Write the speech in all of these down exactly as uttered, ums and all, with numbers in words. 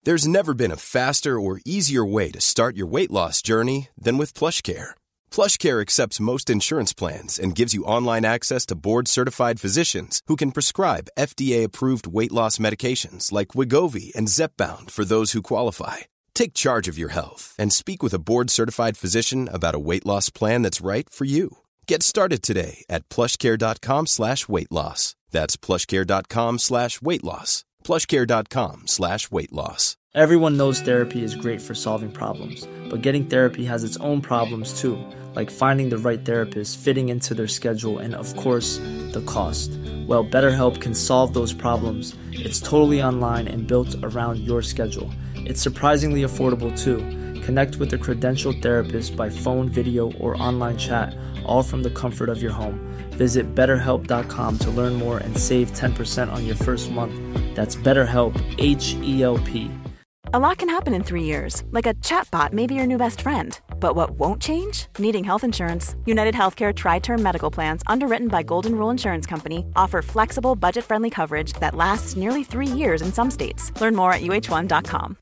There's never been a faster or easier way to start your weight loss journey than with PlushCare. PlushCare accepts most insurance plans and gives you online access to board-certified physicians who can prescribe F D A-approved weight loss medications like Wegovy and Zepbound for those who qualify. Take charge of your health and speak with a board-certified physician about a weight loss plan that's right for you. Get started today at plushcare.com slash weight loss. That's plushcare.com slash weight loss. plushcare.com slash weight loss. Everyone knows therapy is great for solving problems, but getting therapy has its own problems too, like finding the right therapist, fitting into their schedule, and of course, the cost. Well, BetterHelp can solve those problems. It's totally online and built around your schedule. It's surprisingly affordable too. Connect with a credentialed therapist by phone, video, or online chat, all from the comfort of your home. Visit better help dot com to learn more and save ten percent on your first month. That's BetterHelp, H E L P. A lot can happen in three years, like a chatbot may be your new best friend. But what won't change? Needing health insurance. United Healthcare Tri-Term Medical Plans, underwritten by Golden Rule Insurance Company, offer flexible, budget-friendly coverage that lasts nearly three years in some states. Learn more at U H one dot com.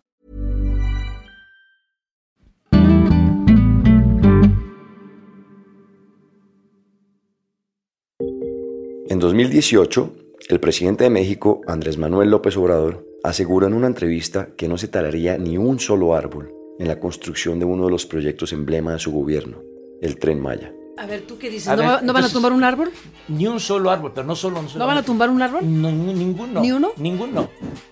En dos mil dieciocho, el presidente de México, Andrés Manuel López Obrador, aseguró en una entrevista que no se talaría ni un solo árbol en la construcción de uno de los proyectos emblema de su gobierno, el Tren Maya. A ver, ¿tú qué dices? A ¿No, ver, va- ¿no van a entonces, tumbar un árbol? Ni un solo árbol, pero no solo un solo ¿No van a árbol. tumbar un árbol? No, ni- ninguno. ¿Ni uno? Ninguno.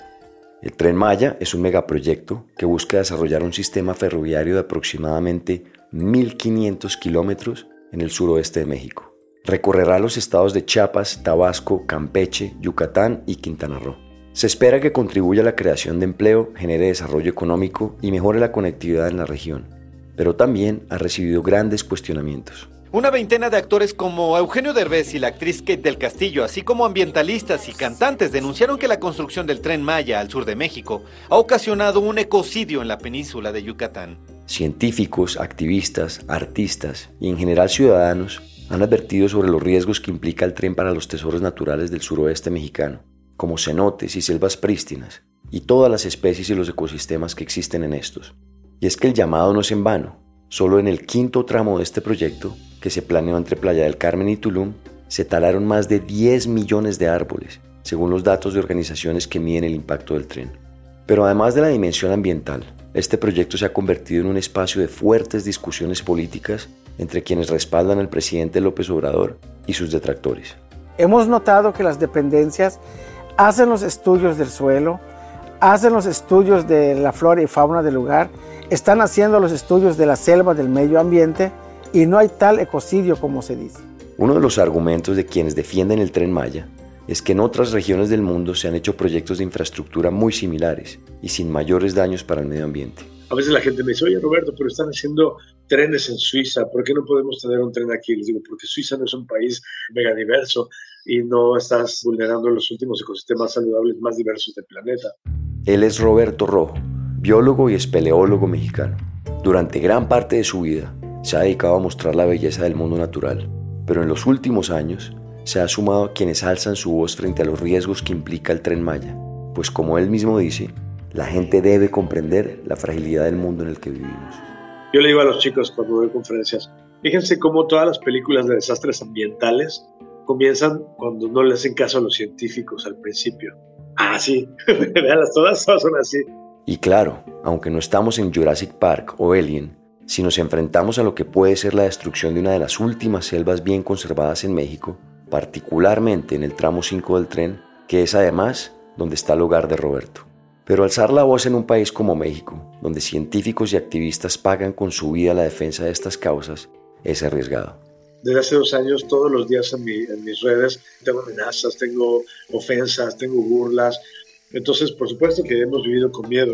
El Tren Maya es un megaproyecto que busca desarrollar un sistema ferroviario de aproximadamente mil quinientos kilómetros en el suroeste de México. Recorrerá los estados de Chiapas, Tabasco, Campeche, Yucatán y Quintana Roo. Se espera que contribuya a la creación de empleo, genere desarrollo económico y mejore la conectividad en la región, pero también ha recibido grandes cuestionamientos. Una veintena de actores como Eugenio Derbez y la actriz Kate del Castillo, así como ambientalistas y cantantes, denunciaron que la construcción del Tren Maya al sur de México ha ocasionado un ecocidio en la península de Yucatán. Científicos, activistas, artistas y en general ciudadanos han advertido sobre los riesgos que implica el tren para los tesoros naturales del suroeste mexicano, como cenotes y selvas prístinas, y todas las especies y los ecosistemas que existen en estos. Y es que el llamado no es en vano. Solo en el quinto tramo de este proyecto, que se planeó entre Playa del Carmen y Tulum, se talaron más de diez millones de árboles, según los datos de organizaciones que miden el impacto del tren. Pero además de la dimensión ambiental, este proyecto se ha convertido en un espacio de fuertes discusiones políticas entre quienes respaldan al presidente López Obrador y sus detractores. Hemos notado que las dependencias hacen los estudios del suelo, hacen los estudios de la flora y fauna del lugar, están haciendo los estudios de la selva, del medio ambiente, y no hay tal ecocidio como se dice. Uno de los argumentos de quienes defienden el Tren Maya es que en otras regiones del mundo se han hecho proyectos de infraestructura muy similares y sin mayores daños para el medio ambiente. A veces la gente me dice, oye Roberto, pero están haciendo trenes en Suiza, ¿por qué no podemos tener un tren aquí? Les digo, porque Suiza no es un país megadiverso y no estás vulnerando los últimos ecosistemas saludables más diversos del planeta. Él es Roberto Rojo, biólogo y espeleólogo mexicano. Durante gran parte de su vida se ha dedicado a mostrar la belleza del mundo natural, pero en los últimos años se ha sumado a quienes alzan su voz frente a los riesgos que implica el Tren Maya, pues como él mismo dice, la gente debe comprender la fragilidad del mundo en el que vivimos. Yo le digo a los chicos cuando doy conferencias, fíjense cómo todas las películas de desastres ambientales comienzan cuando no le hacen caso a los científicos al principio. Ah, sí, veanlas, todas, todas son así. Y claro, aunque no estamos en Jurassic Park o Alien, si nos enfrentamos a lo que puede ser la destrucción de una de las últimas selvas bien conservadas en México, particularmente en el tramo cinco del tren, que es además donde está el hogar de Roberto. Pero alzar la voz en un país como México, donde científicos y activistas pagan con su vida la defensa de estas causas, es arriesgado. Desde hace dos años, todos los días en, mi, en mis redes, tengo amenazas, tengo ofensas, tengo burlas. Entonces, por supuesto que hemos vivido con miedo.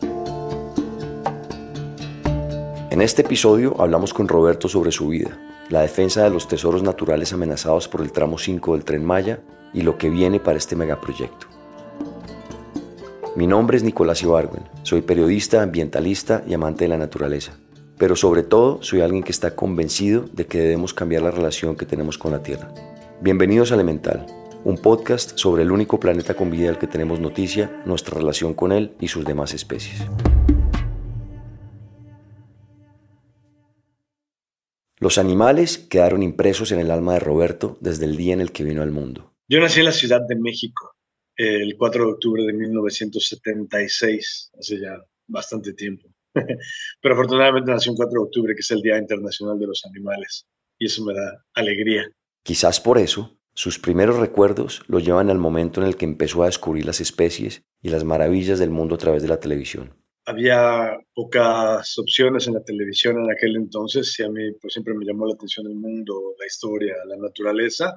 En este episodio hablamos con Roberto sobre su vida, la defensa de los tesoros naturales amenazados por el tramo cinco del Tren Maya y lo que viene para este megaproyecto. Mi nombre es Nicolás Ibargüen, soy periodista, ambientalista y amante de la naturaleza, pero sobre todo soy alguien que está convencido de que debemos cambiar la relación que tenemos con la Tierra. Bienvenidos a Elemental, un podcast sobre el único planeta con vida del que tenemos noticia, nuestra relación con él y sus demás especies. Los animales quedaron impresos en el alma de Roberto desde el día en el que vino al mundo. Yo nací en la Ciudad de México el cuatro de octubre de mil novecientos setenta y seis, hace ya bastante tiempo. Pero afortunadamente nací el cuatro de octubre, que es el Día Internacional de los Animales, y eso me da alegría. Quizás por eso, sus primeros recuerdos lo llevan al momento en el que empezó a descubrir las especies y las maravillas del mundo a través de la televisión. Había pocas opciones en la televisión en aquel entonces y a mí pues, siempre me llamó la atención el mundo, la historia, la naturaleza.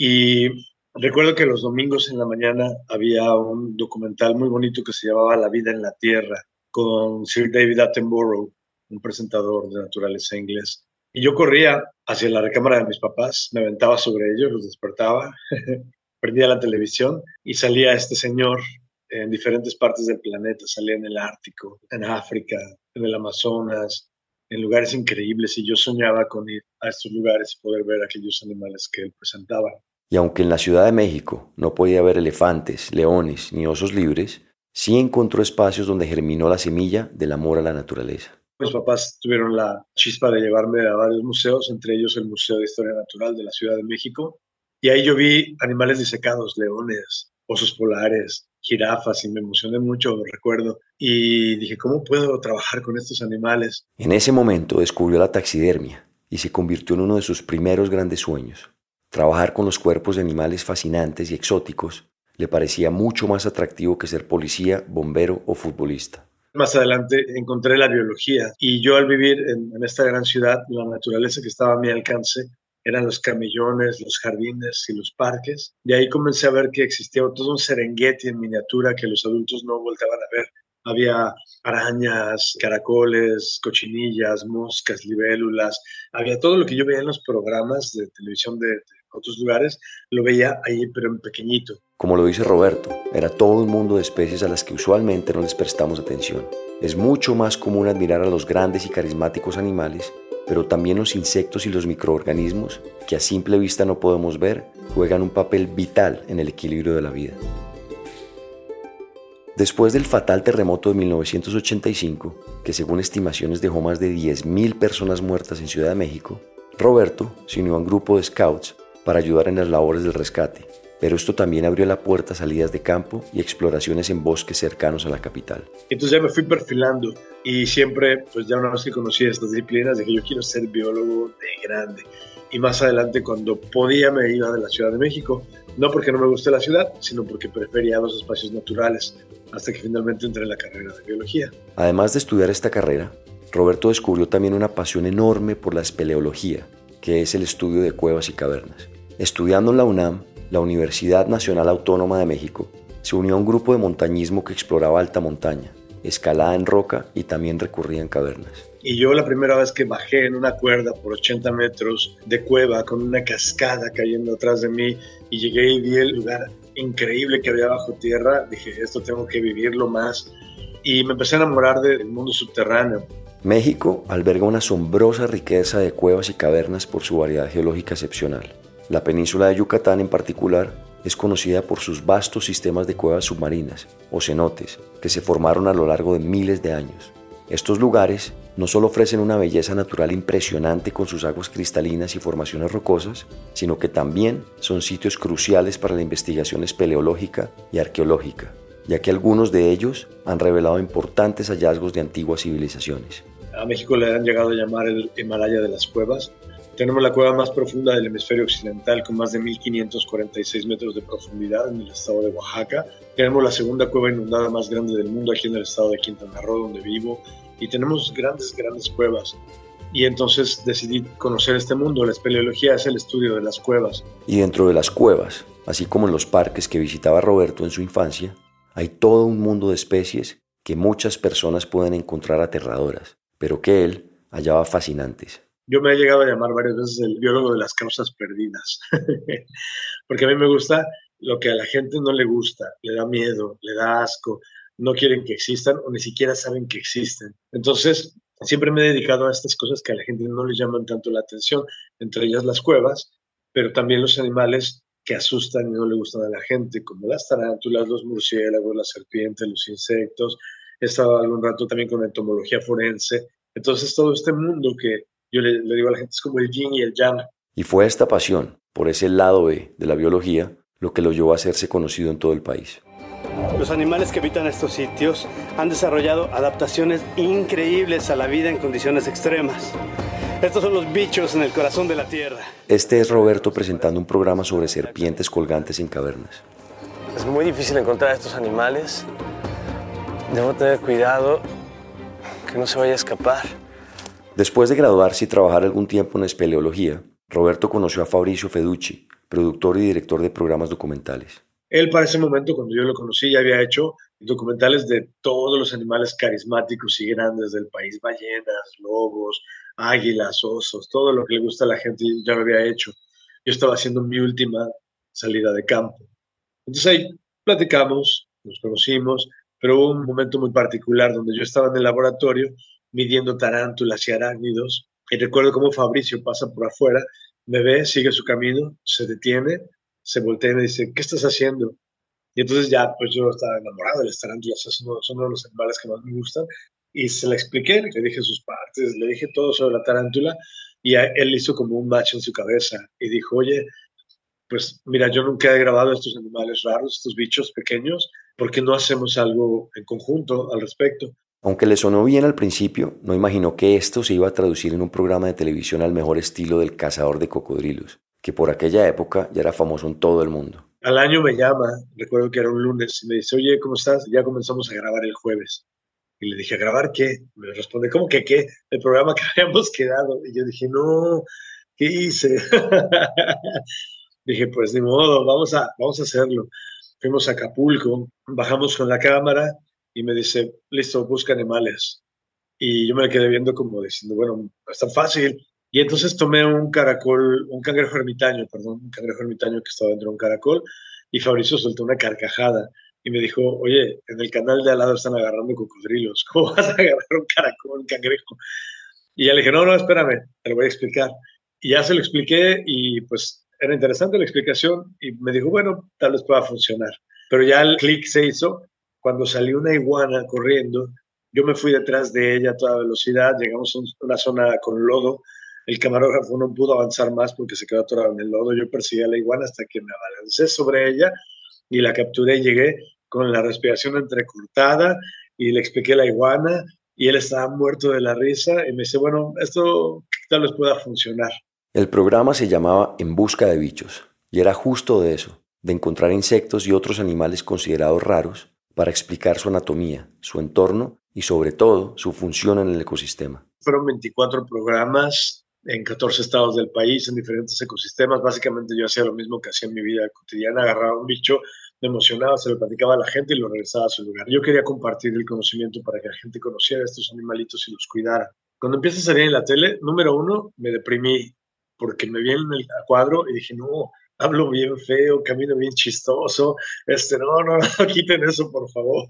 Y recuerdo que los domingos en la mañana había un documental muy bonito que se llamaba La vida en la Tierra con Sir David Attenborough, un presentador de naturaleza inglés. Y yo corría hacia la recámara de mis papás, me aventaba sobre ellos, los despertaba, prendía la televisión y salía este señor en diferentes partes del planeta, salía en el Ártico, en África, en el Amazonas, en lugares increíbles, y yo soñaba con ir a estos lugares y poder ver aquellos animales que él presentaba. Y aunque en la Ciudad de México no podía ver elefantes, leones ni osos libres, sí encontró espacios donde germinó la semilla del amor a la naturaleza. Mis papás tuvieron la chispa de llevarme a varios museos, entre ellos el Museo de Historia Natural de la Ciudad de México, y ahí yo vi animales disecados, leones, osos polares, jirafas, y me emocioné mucho, lo recuerdo, y dije, ¿cómo puedo trabajar con estos animales? En ese momento descubrió la taxidermia y se convirtió en uno de sus primeros grandes sueños. Trabajar con los cuerpos de animales fascinantes y exóticos le parecía mucho más atractivo que ser policía, bombero o futbolista. Más adelante encontré la biología y yo al vivir en, en esta gran ciudad, la naturaleza que estaba a mi alcance eran los camellones, los jardines y los parques. De ahí comencé a ver que existía todo un Serengeti en miniatura que los adultos no volteaban a ver. Había arañas, caracoles, cochinillas, moscas, libélulas. Había todo lo que yo veía en los programas de televisión de, de otros lugares, lo veía ahí, pero en pequeñito. Como lo dice Roberto, era todo un mundo de especies a las que usualmente no les prestamos atención. Es mucho más común admirar a los grandes y carismáticos animales, pero también los insectos y los microorganismos, que a simple vista no podemos ver, juegan un papel vital en el equilibrio de la vida. Después del fatal terremoto de mil novecientos ochenta y cinco, que según estimaciones dejó más de diez mil personas muertas en Ciudad de México, Roberto se unió a un grupo de scouts para ayudar en las labores del rescate, pero esto también abrió la puerta a salidas de campo y exploraciones en bosques cercanos a la capital. Entonces ya me fui perfilando y siempre, pues ya una vez que conocí estas disciplinas, dije yo quiero ser biólogo de grande. Y más adelante, cuando podía, me iba de la Ciudad de México, no porque no me guste la ciudad, sino porque prefería los espacios naturales, hasta que finalmente entré en la carrera de biología. Además de estudiar esta carrera, Roberto descubrió también una pasión enorme por la espeleología, que es el estudio de cuevas y cavernas. Estudiando en la UNAM, la Universidad Nacional Autónoma de México, se unió a un grupo de montañismo que exploraba alta montaña, escalada en roca y también recurría en cavernas. Y yo la primera vez que bajé en una cuerda por ochenta metros de cueva con una cascada cayendo atrás de mí y llegué y vi el lugar increíble que había bajo tierra, dije, esto tengo que vivirlo más. Y me empecé a enamorar del mundo subterráneo. México alberga una asombrosa riqueza de cuevas y cavernas por su variedad geológica excepcional. La península de Yucatán en particular es conocida por sus vastos sistemas de cuevas submarinas, o cenotes, que se formaron a lo largo de miles de años. Estos lugares no solo ofrecen una belleza natural impresionante con sus aguas cristalinas y formaciones rocosas, sino que también son sitios cruciales para la investigación espeleológica y arqueológica, ya que algunos de ellos han revelado importantes hallazgos de antiguas civilizaciones. A México le han llegado a llamar el Himalaya de las cuevas. Tenemos la cueva más profunda del hemisferio occidental, con más de mil quinientos cuarenta y seis metros de profundidad en el estado de Oaxaca. Tenemos la segunda cueva inundada más grande del mundo aquí en el estado de Quintana Roo, donde vivo. Y tenemos grandes, grandes cuevas. Y entonces decidí conocer este mundo. La espeleología es el estudio de las cuevas. Y dentro de las cuevas, así como en los parques que visitaba Roberto en su infancia, hay todo un mundo de especies que muchas personas pueden encontrar aterradoras, pero que él hallaba fascinantes. Yo me he llegado a llamar varias veces el biólogo de las causas perdidas, porque a mí me gusta lo que a la gente no le gusta, le da miedo, le da asco, no quieren que existan o ni siquiera saben que existen. Entonces, siempre me he dedicado a estas cosas que a la gente no les llaman tanto la atención, entre ellas las cuevas, pero también los animales que asustan y no le gustan a la gente, como las tarántulas, los murciélagos, las serpientes, los insectos. He estado algún rato también con entomología forense. Entonces todo este mundo que yo le, le digo a la gente es como el yin y el yang. Y fue esta pasión por ese lado B de la biología lo que lo llevó a hacerse conocido en todo el país. Los animales que habitan estos sitios han desarrollado adaptaciones increíbles a la vida en condiciones extremas. Estos son los bichos en el corazón de la tierra. Este es Roberto presentando un programa sobre serpientes colgantes en cavernas. Es muy difícil encontrar a estos animales. Debo tener cuidado que no se vaya a escapar. Después de graduarse y trabajar algún tiempo en espeleología, Roberto conoció a Fabricio Feducci, productor y director de programas documentales. Él para ese momento, cuando yo lo conocí, ya había hecho documentales de todos los animales carismáticos y grandes del país, ballenas, lobos, águilas, osos, todo lo que le gusta a la gente ya lo había hecho. Yo estaba haciendo mi última salida de campo. Entonces ahí platicamos, nos conocimos, pero hubo un momento muy particular donde yo estaba en el laboratorio midiendo tarántulas y arácnidos y recuerdo cómo Fabricio pasa por afuera, me ve, sigue su camino, se detiene, se voltea y me dice, ¿qué estás haciendo? Y entonces ya, pues yo estaba enamorado de las tarántulas, son uno, son uno de los animales que más me gustan, y se la expliqué, le dije sus partes, le dije todo sobre la tarántula, y a, él hizo como un match en su cabeza, y dijo, oye, pues mira, yo nunca he grabado estos animales raros, estos bichos pequeños, ¿por qué no hacemos algo en conjunto al respecto? Aunque le sonó bien al principio, no imaginó que esto se iba a traducir en un programa de televisión al mejor estilo del cazador de cocodrilos, que por aquella época ya era famoso en todo el mundo. Al año me llama, recuerdo que era un lunes, y me dice, oye, ¿cómo estás? Ya comenzamos a grabar el jueves. Y le dije, ¿a grabar qué? Me responde, ¿cómo que qué? El programa que habíamos quedado. Y yo dije, no, ¿qué hice? Dije, pues ni modo, vamos a, vamos a hacerlo. Fuimos a Acapulco, bajamos con la cámara y me dice, listo, busca animales. Y yo me quedé viendo como diciendo, bueno, no es tan fácil. Y entonces tomé un caracol, un cangrejo ermitaño, perdón, un cangrejo ermitaño que estaba dentro de un caracol, y Fabricio soltó una carcajada y me dijo, oye, en el canal de al lado están agarrando cocodrilos, ¿cómo vas a agarrar un caracol, un cangrejo? Y ya le dije, no, no, espérame, te lo voy a explicar. Y ya se lo expliqué y pues era interesante la explicación y me dijo, bueno, tal vez pueda funcionar. Pero ya el clic se hizo cuando salió una iguana corriendo. Yo me fui detrás de ella a toda velocidad, llegamos a una zona con lodo. El camarógrafo no pudo avanzar más porque se quedó atorado en el lodo. Yo perseguí a la iguana hasta que me abalancé sobre ella y la capturé y llegué con la respiración entrecortada y le expliqué a la iguana y él estaba muerto de la risa y me dice, bueno, esto tal vez pueda funcionar. El programa se llamaba En busca de bichos y era justo de eso, de encontrar insectos y otros animales considerados raros para explicar su anatomía, su entorno y sobre todo su función en el ecosistema. Fueron veinticuatro programas en catorce estados del país, en diferentes ecosistemas. Básicamente yo hacía lo mismo que hacía en mi vida cotidiana, agarraba un bicho, me emocionaba, se lo platicaba a la gente y lo regresaba a su lugar. Yo quería compartir el conocimiento para que la gente conociera a estos animalitos y los cuidara. Cuando empieza a salir en la tele, número uno, me deprimí porque me vi en el cuadro y dije, no, hablo bien feo, camino bien chistoso, este, no, no, no, quiten eso, por favor.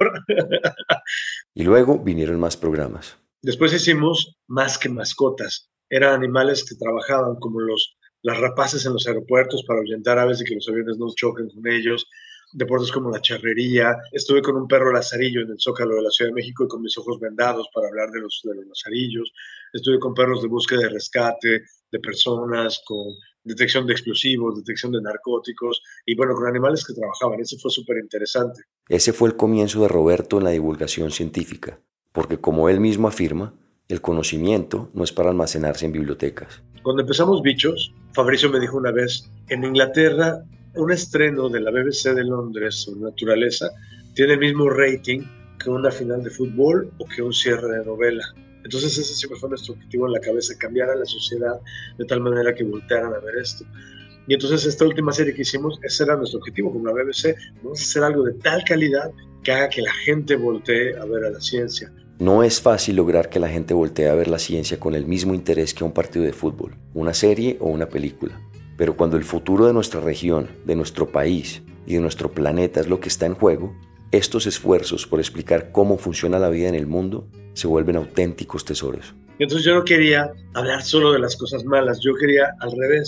Y luego vinieron más programas. Después hicimos Más que mascotas. Eran animales que trabajaban como los, las rapaces en los aeropuertos para ahuyentar aves y que los aviones no choquen con ellos. Deportes como la charrería. Estuve con un perro lazarillo en el Zócalo de la Ciudad de México y con mis ojos vendados para hablar de los, de los lazarillos. Estuve con perros de búsqueda y rescate, de personas, con detección de explosivos, detección de narcóticos y bueno, con animales que trabajaban. Eso fue súper interesante. Ese fue el comienzo de Roberto en la divulgación científica, porque como él mismo afirma, el conocimiento no es para almacenarse en bibliotecas. Cuando empezamos Bichos, Fabricio me dijo una vez, en Inglaterra, un estreno de la B B C de Londres sobre naturaleza tiene el mismo rating que una final de fútbol o que un cierre de novela. Entonces ese siempre fue nuestro objetivo en la cabeza, cambiar a la sociedad de tal manera que voltearan a ver esto. Y entonces esta última serie que hicimos, ese era nuestro objetivo como la B B C, vamos a hacer algo de tal calidad que haga que la gente voltee a ver a la ciencia. No es fácil lograr que la gente voltee a ver la ciencia con el mismo interés que un partido de fútbol, una serie o una película. Pero cuando el futuro de nuestra región, de nuestro país y de nuestro planeta es lo que está en juego, estos esfuerzos por explicar cómo funciona la vida en el mundo se vuelven auténticos tesoros. Entonces yo no quería hablar solo de las cosas malas, yo quería al revés,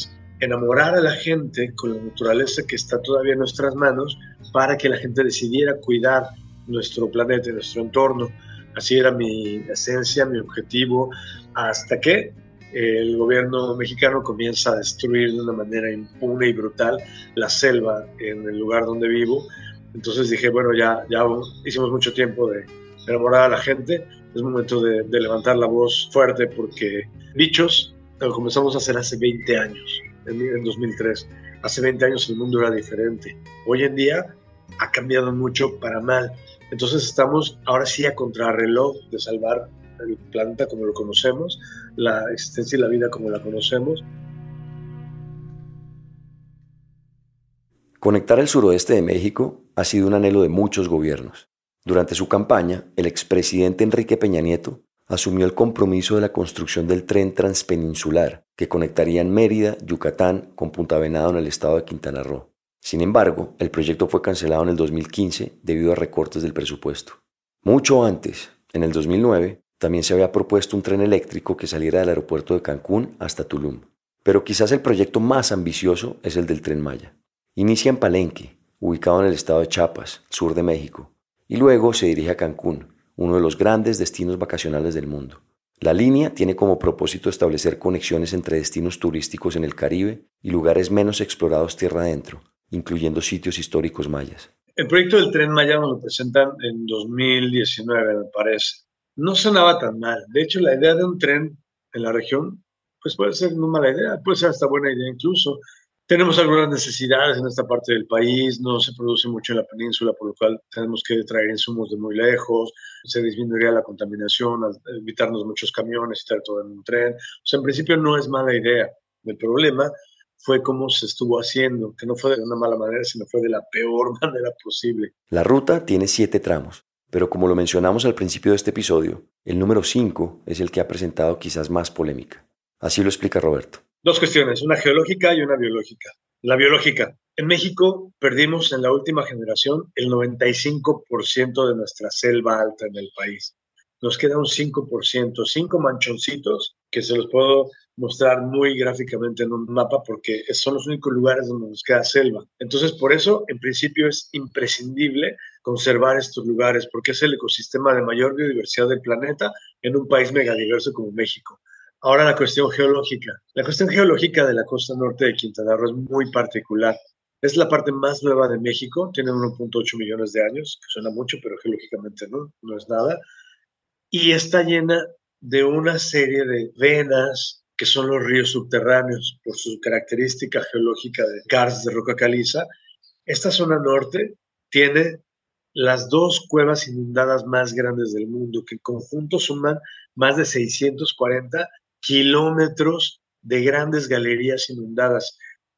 enamorar a la gente con la naturaleza que está todavía en nuestras manos para que la gente decidiera cuidar nuestro planeta y nuestro entorno. Así era mi esencia, mi objetivo, hasta que el gobierno mexicano comienza a destruir de una manera impune y brutal la selva en el lugar donde vivo. Entonces dije, bueno, ya, ya hicimos mucho tiempo de enamorar a la gente, es momento de, de levantar la voz fuerte, porque Bichos lo comenzamos a hacer hace veinte años, en, en dos mil tres. Hace veinte años el mundo era diferente. Hoy en día ha cambiado mucho para mal. Entonces estamos ahora sí a contrarreloj de salvar el planeta como lo conocemos, la existencia y la vida como la conocemos. Conectar el suroeste de México ha sido un anhelo de muchos gobiernos. Durante su campaña, el expresidente Enrique Peña Nieto asumió el compromiso de la construcción del tren transpeninsular que conectaría Mérida, Yucatán con Punta Venado en el estado de Quintana Roo. Sin embargo, el proyecto fue cancelado en el dos mil quince debido a recortes del presupuesto. Mucho antes, en el dos mil nueve, también se había propuesto un tren eléctrico que saliera del aeropuerto de Cancún hasta Tulum. Pero quizás el proyecto más ambicioso es el del Tren Maya. Inicia en Palenque, ubicado en el estado de Chiapas, sur de México, y luego se dirige a Cancún, uno de los grandes destinos vacacionales del mundo. La línea tiene como propósito establecer conexiones entre destinos turísticos en el Caribe y lugares menos explorados tierra adentro, incluyendo sitios históricos mayas. El proyecto del Tren Maya nos lo presentan en dos mil diecinueve, me parece. No sonaba tan mal. De hecho, la idea de un tren en la región pues puede ser una mala idea, puede ser hasta buena idea incluso. Tenemos algunas necesidades en esta parte del país, no se produce mucho en la península, por lo cual tenemos que traer insumos de muy lejos, se disminuiría la contaminación, al evitarnos muchos camiones y traer todo en un tren. O sea, en principio no es mala idea. El problema fue cómo se estuvo haciendo, que no fue de una mala manera, sino fue de la peor manera posible. La ruta tiene siete tramos, pero como lo mencionamos al principio de este episodio, el número cinco es el que ha presentado quizás más polémica. Así lo explica Roberto. Dos cuestiones, una geológica y una biológica. La biológica. En México perdimos en la última generación el noventa y cinco por ciento de nuestra selva alta en el país. Nos queda un cinco por ciento, cinco manchoncitos que se los puedo mostrar muy gráficamente en un mapa porque son los únicos lugares donde nos queda selva. Entonces, por eso, en principio, es imprescindible conservar estos lugares porque es el ecosistema de mayor biodiversidad del planeta en un país megadiverso como México. Ahora la cuestión geológica. La cuestión geológica de la costa norte de Quintana Roo es muy particular. Es la parte más nueva de México, tiene uno punto ocho millones de años, que suena mucho, pero geológicamente no, no es nada. Y está llena de una serie de venas que son los ríos subterráneos, por su característica geológica de karst de roca caliza. Esta zona norte tiene las dos cuevas inundadas más grandes del mundo, que en conjunto suman más de seiscientos cuarenta kilómetros de grandes galerías inundadas.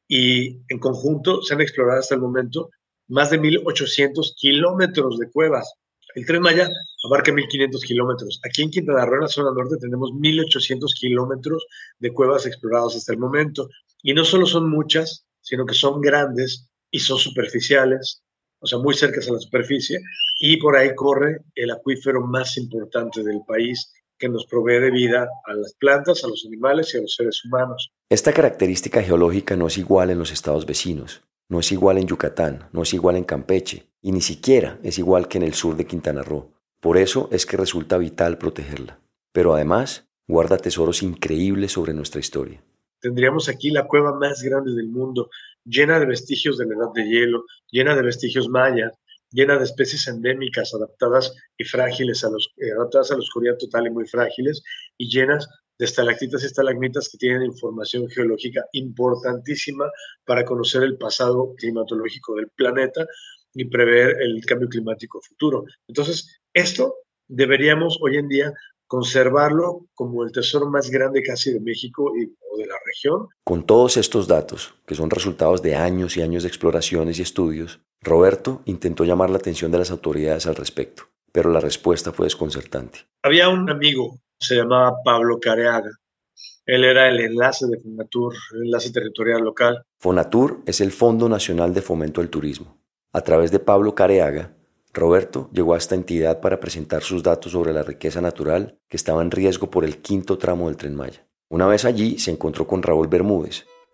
Y en conjunto se han explorado hasta el momento más de mil ochocientos kilómetros de cuevas. El Tren Maya abarca mil quinientos kilómetros. Aquí en Quintana Roo, en la zona norte, tenemos mil ochocientos kilómetros de cuevas exploradas hasta el momento. Y no solo son muchas, sino que son grandes y son superficiales, o sea, muy cerca a la superficie. Y por ahí corre el acuífero más importante del país, que nos provee de vida a las plantas, a los animales y a los seres humanos. Esta característica geológica no es igual en los estados vecinos, no es igual en Yucatán, no es igual en Campeche, y ni siquiera es igual que en el sur de Quintana Roo. Por eso es que resulta vital protegerla. Pero además, guarda tesoros increíbles sobre nuestra historia. Tendríamos aquí la cueva más grande del mundo, llena de vestigios de la edad de hielo, llena de vestigios mayas, llena de especies endémicas adaptadas y frágiles a los, eh, adaptadas a la oscuridad total y muy frágiles, y llenas de estalactitas y estalagmitas que tienen información geológica importantísima para conocer el pasado climatológico del planeta y prever el cambio climático futuro. Entonces, esto deberíamos hoy en día conservarlo como el tesoro más grande casi de México y, o de la región. Con todos estos datos, que son resultados de años y años de exploraciones y estudios, Roberto intentó llamar la atención de las autoridades al respecto, pero la respuesta fue desconcertante. Había un amigo, se llamaba Pablo Careaga. Él era el enlace de Fonatur, el enlace territorial local. Fonatur es el Fondo Nacional de Fomento al Turismo. A través de Pablo Careaga, Roberto llegó a esta entidad para presentar sus datos sobre la riqueza natural que estaba en riesgo por el quinto tramo del Tren Maya. Una vez allí se encontró con Raúl Bermúdez,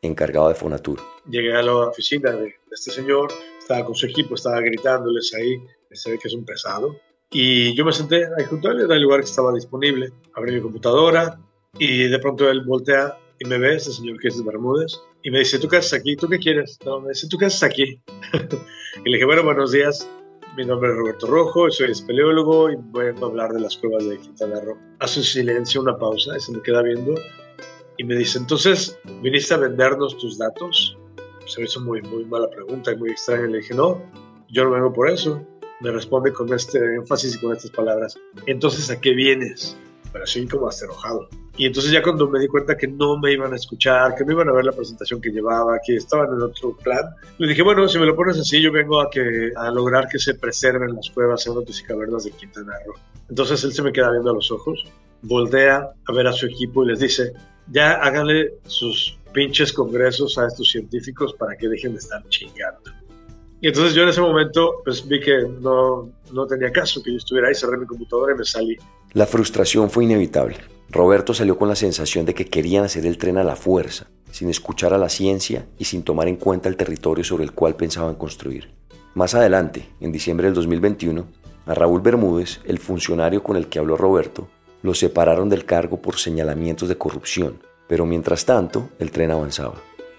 encargado de Fonatur. Llegué a la oficina de este señor, estaba con su equipo, estaba gritándoles ahí, se ve que es un pesado. Y yo me senté ahí junto a él, era el lugar que estaba disponible. Abrí mi computadora y de pronto él voltea y me ve, este señor que es de Bermúdez, y me dice, ¿tú qué haces aquí? ¿Tú qué quieres? No, me dice, ¿tú qué haces aquí? Y le dije, bueno, buenos días. Mi nombre es Roberto Rojo, soy espeleólogo y voy a hablar de las cuevas de Quintana Roo. Hace un silencio, una pausa, y se me queda viendo y me dice, entonces, ¿viniste a vendernos tus datos? Se me hizo muy, muy mala pregunta y muy extraña. Le dije, no, yo no vengo por eso. Me responde con este énfasis y con estas palabras, entonces, ¿a qué vienes? Pero así como hasta enojado. Y entonces ya cuando me di cuenta que no me iban a escuchar, que no iban a ver la presentación que llevaba, que estaban en otro plan, le dije, bueno, si me lo pones así, yo vengo a, que, a lograr que se preserven las cuevas, cenotes y cavernas de Quintana Roo. Entonces él se me queda viendo a los ojos, voltea a ver a su equipo y les dice, ya háganle sus pinches congresos a estos científicos para que dejen de estar chingando. Y entonces yo en ese momento pues vi que no, no tenía caso que yo estuviera ahí, cerré mi computadora y me salí. La frustración fue inevitable. Roberto salió con la sensación de que querían hacer el tren a la fuerza, sin escuchar a la ciencia y sin tomar en cuenta el territorio sobre el cual pensaban construir. Más adelante, en diciembre del dos mil veintiuno, a Raúl Bermúdez, el funcionario con el que habló Roberto, lo separaron del cargo por señalamientos de corrupción, pero mientras tanto, el tren avanzaba.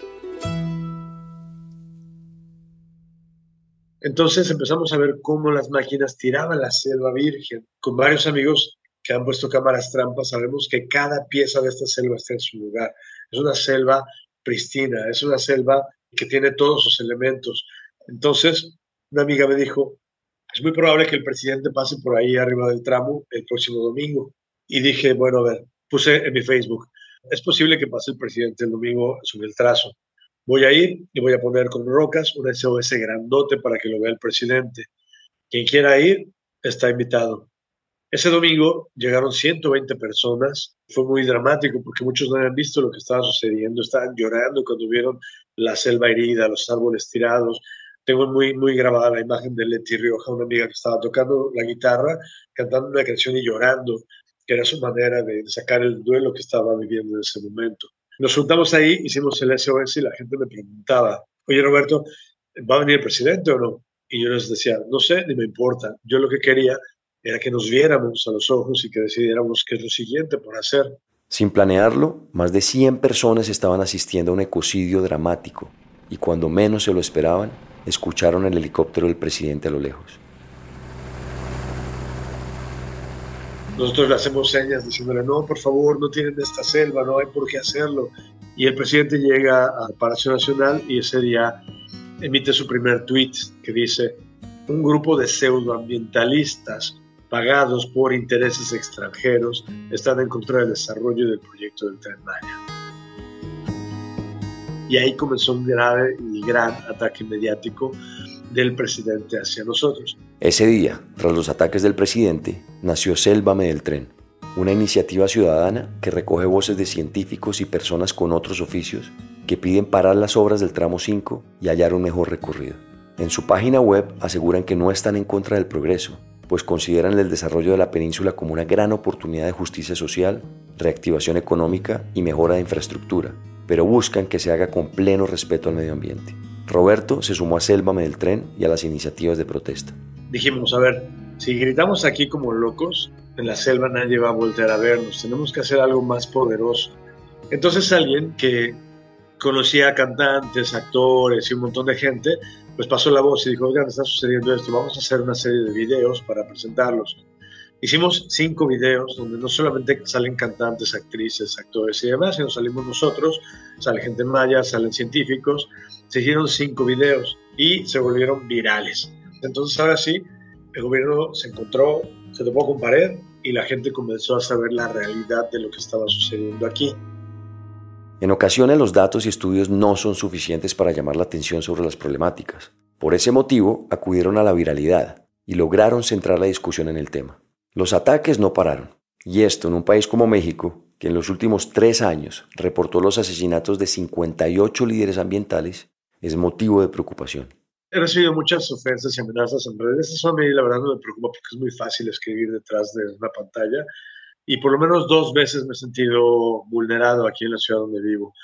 Entonces empezamos a ver cómo las máquinas tiraban la selva virgen. Con varios amigos que han puesto cámaras trampas, sabemos que cada pieza de esta selva está en su lugar. Es una selva pristina, es una selva que tiene todos sus elementos. Entonces, una amiga me dijo, es muy probable que el presidente pase por ahí arriba del tramo el próximo domingo. Y dije, bueno, a ver, puse en mi Facebook, es posible que pase el presidente el domingo sobre el trazo. Voy a ir y voy a poner con rocas un S O S grandote para que lo vea el presidente. Quien quiera ir, está invitado. Ese domingo llegaron ciento veinte personas. Fue muy dramático porque muchos no habían visto lo que estaba sucediendo. Estaban llorando cuando vieron la selva herida, los árboles tirados. Tengo muy, muy grabada la imagen de Leti Rioja, una amiga que estaba tocando la guitarra, cantando una canción y llorando, que era su manera de sacar el duelo que estaba viviendo en ese momento. Nos juntamos ahí, hicimos el S O S y la gente me preguntaba, oye Roberto, ¿va a venir el presidente o no? Y yo les decía, no sé, ni me importa. Yo lo que quería era que nos viéramos a los ojos y que decidiéramos qué es lo siguiente por hacer. Sin planearlo, más de cien personas estaban asistiendo a un ecocidio dramático y cuando menos se lo esperaban, escucharon el helicóptero del presidente a lo lejos. Nosotros le hacemos señas diciéndole, no, por favor, no tienen esta selva, no hay por qué hacerlo. Y el presidente llega al Palacio Nacional y ese día emite su primer tuit que dice, un grupo de pseudoambientalistas pagados por intereses extranjeros están en contra del desarrollo del proyecto del Tren Maya. Y ahí comenzó un grave y gran ataque mediático del presidente hacia nosotros. Ese día, tras los ataques del presidente, nació Sélvame del Tren, una iniciativa ciudadana que recoge voces de científicos y personas con otros oficios que piden parar las obras del tramo cinco y hallar un mejor recorrido. En su página web aseguran que no están en contra del progreso, pues consideran el desarrollo de la península como una gran oportunidad de justicia social, reactivación económica y mejora de infraestructura, pero buscan que se haga con pleno respeto al medio ambiente. Roberto se sumó a Sélvame del Tren y a las iniciativas de protesta. Dijimos, a ver, si gritamos aquí como locos, en la selva nadie va a voltear a vernos, tenemos que hacer algo más poderoso. Entonces alguien que conocía cantantes, actores y un montón de gente, pues pasó la voz y dijo, oigan, está sucediendo esto, vamos a hacer una serie de videos para presentarlos. Hicimos cinco videos donde no solamente salen cantantes, actrices, actores y demás, sino salimos nosotros, sale gente maya, salen científicos. Se hicieron cinco videos y se volvieron virales. Entonces ahora sí, el gobierno se encontró, se topó con pared y la gente comenzó a saber la realidad de lo que estaba sucediendo aquí. En ocasiones los datos y estudios no son suficientes para llamar la atención sobre las problemáticas. Por ese motivo acudieron a la viralidad y lograron centrar la discusión en el tema. Los ataques no pararon, y esto en un país como México, que en los últimos tres años reportó los asesinatos de cincuenta y ocho líderes ambientales, es motivo de preocupación. He recibido muchas ofensas y amenazas en redes. Eso a mí la verdad no me preocupa porque es muy fácil escribir detrás de una pantalla y por lo menos dos veces me he sentido vulnerado aquí en la ciudad donde vivo.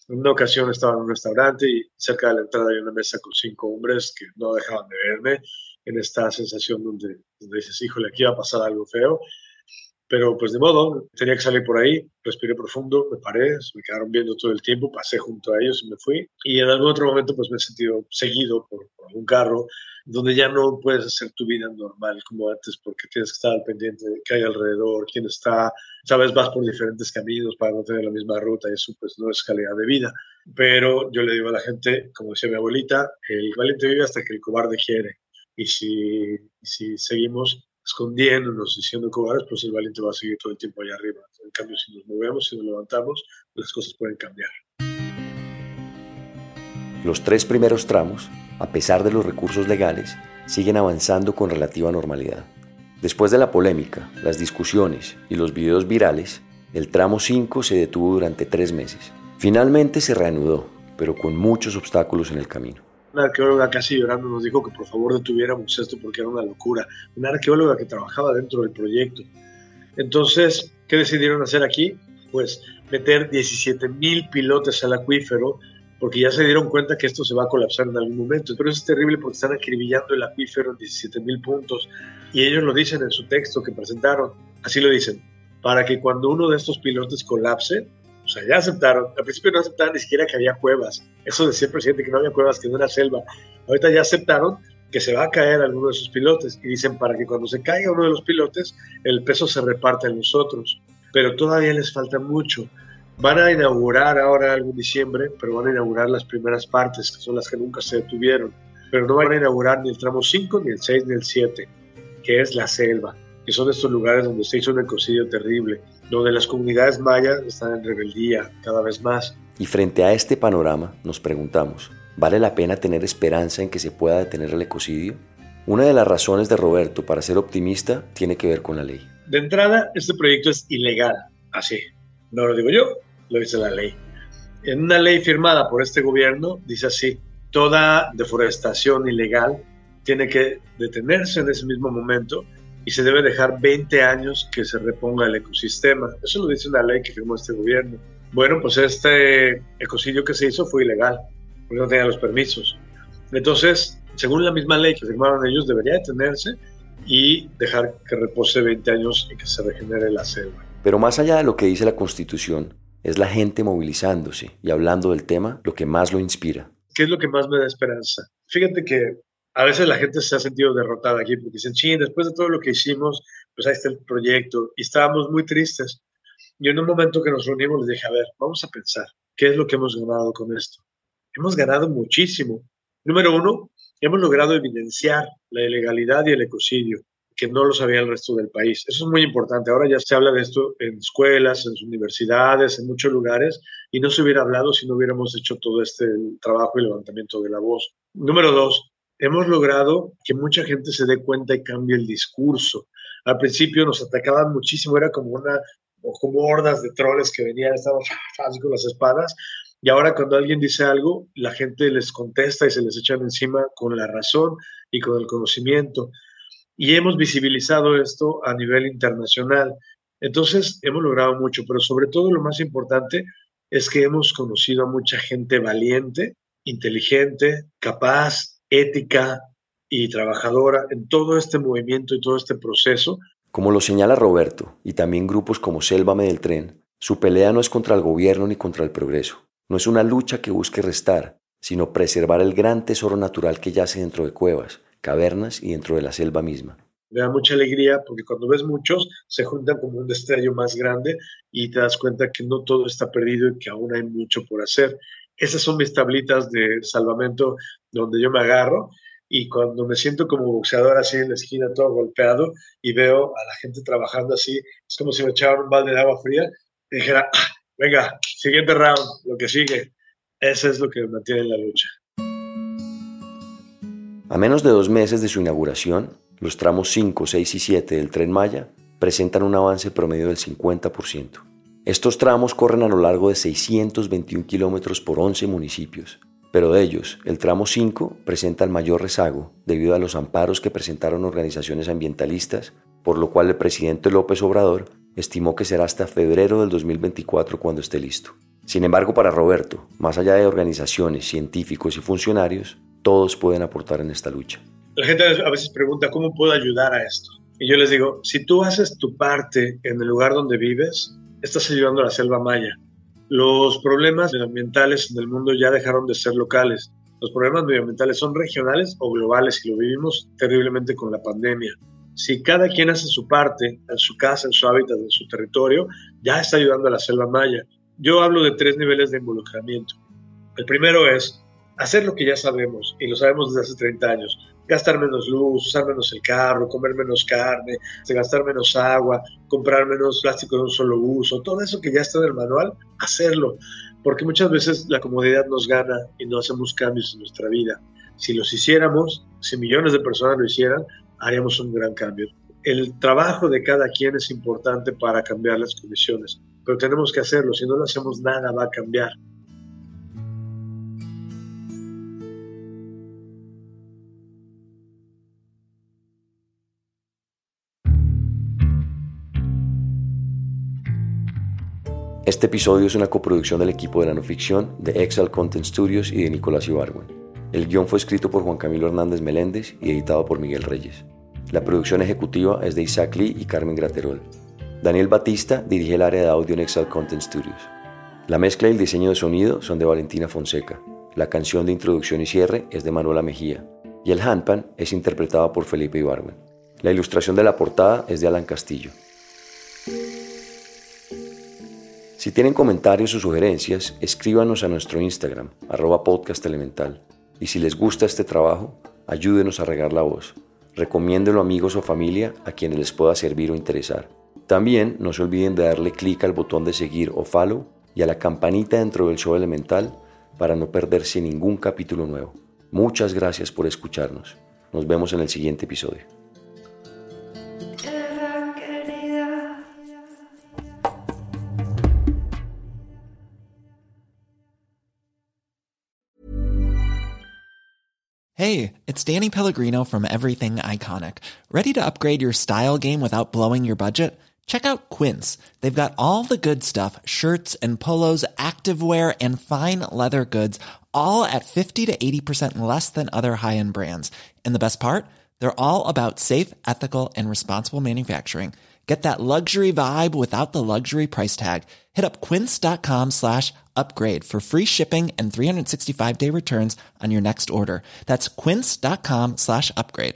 En una ocasión estaba en un restaurante y cerca de la entrada había una mesa con cinco hombres que no dejaban de verme en esta sensación donde, donde dices, híjole, aquí va a pasar algo feo. Pero pues de modo, tenía que salir por ahí, respiré profundo, me paré, me quedaron viendo todo el tiempo, pasé junto a ellos y me fui. Y en algún otro momento pues me he sentido seguido por, por algún carro, donde ya no puedes hacer tu vida normal como antes porque tienes que estar al pendiente de qué hay alrededor, quién está, sabes, vas por diferentes caminos para no tener la misma ruta y eso pues no es calidad de vida. Pero yo le digo a la gente, como decía mi abuelita, el valiente vive hasta que el cobarde quiere. Y si, si seguimos escondiéndonos, diciendo cobardes, pues el valiente va a seguir todo el tiempo allá arriba. En cambio, si nos movemos, si nos levantamos, las cosas pueden cambiar. Los tres primeros tramos, a pesar de los recursos legales, siguen avanzando con relativa normalidad. Después de la polémica, las discusiones y los videos virales, el tramo cinco se detuvo durante tres meses. Finalmente se reanudó, pero con muchos obstáculos en el camino. Una arqueóloga casi llorando nos dijo que por favor detuviéramos esto porque era una locura. Una arqueóloga que trabajaba dentro del proyecto. Entonces, ¿qué decidieron hacer aquí? Pues meter diecisiete mil pilotes al acuífero porque ya se dieron cuenta que esto se va a colapsar en algún momento. Pero eso es terrible porque están acribillando el acuífero en diecisiete mil puntos y ellos lo dicen en su texto que presentaron. Así lo dicen, para que cuando uno de estos pilotes colapse, o sea, ya aceptaron. Al principio no aceptaban ni siquiera que había cuevas. Eso decía el presidente, que no había cuevas, que no era selva. Ahorita ya aceptaron que se va a caer alguno de esos pilotes. Y dicen, para que cuando se caiga uno de los pilotes, el peso se reparta en los otros. Pero todavía les falta mucho. Van a inaugurar ahora algo en diciembre, pero van a inaugurar las primeras partes, que son las que nunca se detuvieron. Pero no van a inaugurar ni el tramo cinco, ni el seis, ni el siete, que es la selva, que son estos lugares donde se hizo un ecocidio terrible, donde las comunidades mayas están en rebeldía cada vez más. Y frente a este panorama nos preguntamos, ¿vale la pena tener esperanza en que se pueda detener el ecocidio? Una de las razones de Roberto para ser optimista tiene que ver con la ley. De entrada, este proyecto es ilegal, así. No lo digo yo, lo dice la ley. En una ley firmada por este gobierno, dice así, toda deforestación ilegal tiene que detenerse en ese mismo momento y se debe dejar veinte años que se reponga el ecosistema. Eso lo dice una ley que firmó este gobierno. Bueno, pues este ecocidio que se hizo fue ilegal, porque no tenía los permisos. Entonces, según la misma ley que firmaron ellos, debería detenerse y dejar que repose veinte años y que se regenere la selva. Pero más allá de lo que dice la Constitución, es la gente movilizándose y hablando del tema lo que más lo inspira. ¿Qué es lo que más me da esperanza? Fíjate que a veces la gente se ha sentido derrotada aquí porque dicen, sí, después de todo lo que hicimos, pues ahí está el proyecto. Y estábamos muy tristes. Y en un momento que nos reunimos les dije, a ver, vamos a pensar, ¿qué es lo que hemos ganado con esto? Hemos ganado muchísimo. Número uno, hemos logrado evidenciar la ilegalidad y el ecocidio, que no lo sabía el resto del país. Eso es muy importante. Ahora ya se habla de esto en escuelas, en universidades, en muchos lugares, y no se hubiera hablado si no hubiéramos hecho todo este trabajo y levantamiento de la voz. Número dos, hemos logrado que mucha gente se dé cuenta y cambie el discurso. Al principio nos atacaban muchísimo, era como una como hordas de troles que venían, estaban así con las espadas, y ahora cuando alguien dice algo, la gente les contesta y se les echan encima con la razón y con el conocimiento. Y hemos visibilizado esto a nivel internacional. Entonces, hemos logrado mucho, pero sobre todo lo más importante es que hemos conocido a mucha gente valiente, inteligente, capaz, ética y trabajadora en todo este movimiento y todo este proceso. Como lo señala Roberto, y también grupos como Sélvame del Tren, su pelea no es contra el gobierno ni contra el progreso. No es una lucha que busque restar, sino preservar el gran tesoro natural que yace dentro de cuevas, cavernas y dentro de la selva misma. Me da mucha alegría porque cuando ves muchos se juntan como un destello más grande y te das cuenta que no todo está perdido y que aún hay mucho por hacer. Esas son mis tablitas de salvamento donde yo me agarro y cuando me siento como boxeador así en la esquina todo golpeado y veo a la gente trabajando así, es como si me echaran un balde de agua fría y dijera, ah, venga, siguiente round, lo que sigue. Eso es lo que me mantiene en la lucha. A menos de dos meses de su inauguración, los tramos cinco, seis y siete del Tren Maya presentan un avance promedio del cincuenta por ciento. Estos tramos corren a lo largo de seiscientos veintiún kilómetros por once municipios, pero de ellos, el tramo cinco presenta el mayor rezago debido a los amparos que presentaron organizaciones ambientalistas, por lo cual el presidente López Obrador estimó que será hasta febrero del dos mil veinticuatro cuando esté listo. Sin embargo, para Roberto, más allá de organizaciones, científicos y funcionarios, todos pueden aportar en esta lucha. La gente a veces pregunta, ¿cómo puedo ayudar a esto? Y yo les digo, si tú haces tu parte en el lugar donde vives, estás ayudando a la selva maya. Los problemas medioambientales en el mundo ya dejaron de ser locales. Los problemas medioambientales son regionales o globales y lo vivimos terriblemente con la pandemia. Si cada quien hace su parte en su casa, en su hábitat, en su territorio, ya está ayudando a la selva maya. Yo hablo de tres niveles de involucramiento. El primero es hacer lo que ya sabemos, y lo sabemos desde hace treinta años. Gastar menos luz, usar menos el carro, comer menos carne, gastar menos agua, comprar menos plástico de un solo uso. Todo eso que ya está en el manual, hacerlo. Porque muchas veces la comodidad nos gana y no hacemos cambios en nuestra vida. Si los hiciéramos, si millones de personas lo hicieran, haríamos un gran cambio. El trabajo de cada quien es importante para cambiar las condiciones, pero tenemos que hacerlo. Si no lo hacemos, nada va a cambiar. Este episodio es una coproducción del equipo de la no ficción de Exile Content Studios y de Nicolás Ibargüen. El guión fue escrito por Juan Camilo Hernández Meléndez y editado por Miguel Reyes. La producción ejecutiva es de Isaac Lee y Carmen Graterol. Daniel Batista dirige el área de audio en Exile Content Studios. La mezcla y el diseño de sonido son de Valentina Fonseca. La canción de introducción y cierre es de Manuela Mejía. Y el handpan es interpretado por Felipe Ibargüen. La ilustración de la portada es de Alan Castillo. Si tienen comentarios o sugerencias, escríbanos a nuestro Instagram, arroba podcast elemental. Y si les gusta este trabajo, ayúdenos a regar la voz. Recomiéndelo a amigos o familia a quienes les pueda servir o interesar. También no se olviden de darle clic al botón de seguir o follow y a la campanita dentro del show elemental para no perderse ningún capítulo nuevo. Muchas gracias por escucharnos. Nos vemos en el siguiente episodio. Hey, it's Danny Pellegrino from Everything Iconic. Ready to upgrade your style game without blowing your budget? Check out Quince. They've got all the good stuff, shirts and polos, activewear, and fine leather goods, all at fifty to eighty percent less than other high-end brands. And the best part? They're all about safe, ethical, and responsible manufacturing. Get that luxury vibe without the luxury price tag. Hit up quince.com slash upgrade for free shipping and three sixty-five day returns on your next order. That's quince.com slash upgrade.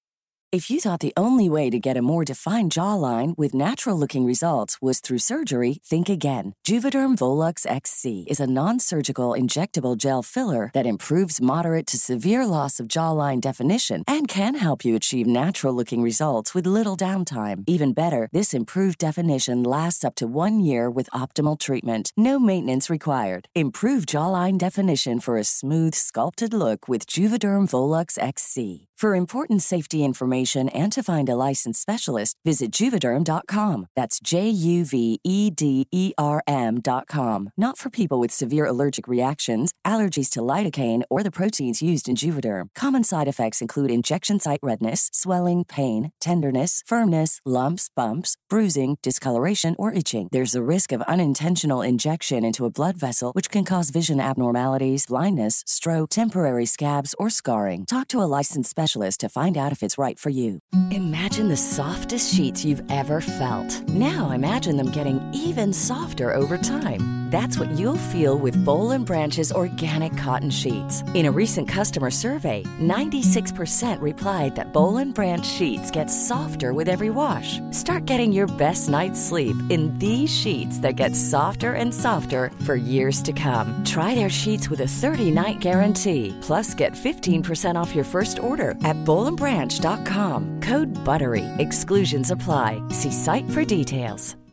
If you thought the only way to get a more defined jawline with natural-looking results was through surgery, think again. Juvederm Volux X C is a non-surgical injectable gel filler that improves moderate to severe loss of jawline definition and can help you achieve natural-looking results with little downtime. Even better, this improved definition lasts up to one year with optimal treatment. No maintenance required. Improve jawline definition for a smooth, sculpted look with Juvederm Volux X C. For important safety information and to find a licensed specialist, visit Juvederm dot com. That's J U V E D E R M dot com. Not for people with severe allergic reactions, allergies to lidocaine, or the proteins used in Juvederm. Common side effects include injection site redness, swelling, pain, tenderness, firmness, lumps, bumps, bruising, discoloration, or itching. There's a risk of unintentional injection into a blood vessel, which can cause vision abnormalities, blindness, stroke, temporary scabs, or scarring. Talk to a licensed specialist to find out if it's right for you. Imagine the softest sheets you've ever felt. Now imagine them getting even softer over time. That's what you'll feel with Boll and Branch's organic cotton sheets. In a recent customer survey, ninety-six percent replied that Boll and Branch sheets get softer with every wash. Start getting your best night's sleep in these sheets that get softer and softer for years to come. Try their sheets with a thirty-night guarantee. Plus, get fifteen percent off your first order at boll and branch dot com. Code BUTTERY. Exclusions apply. See site for details.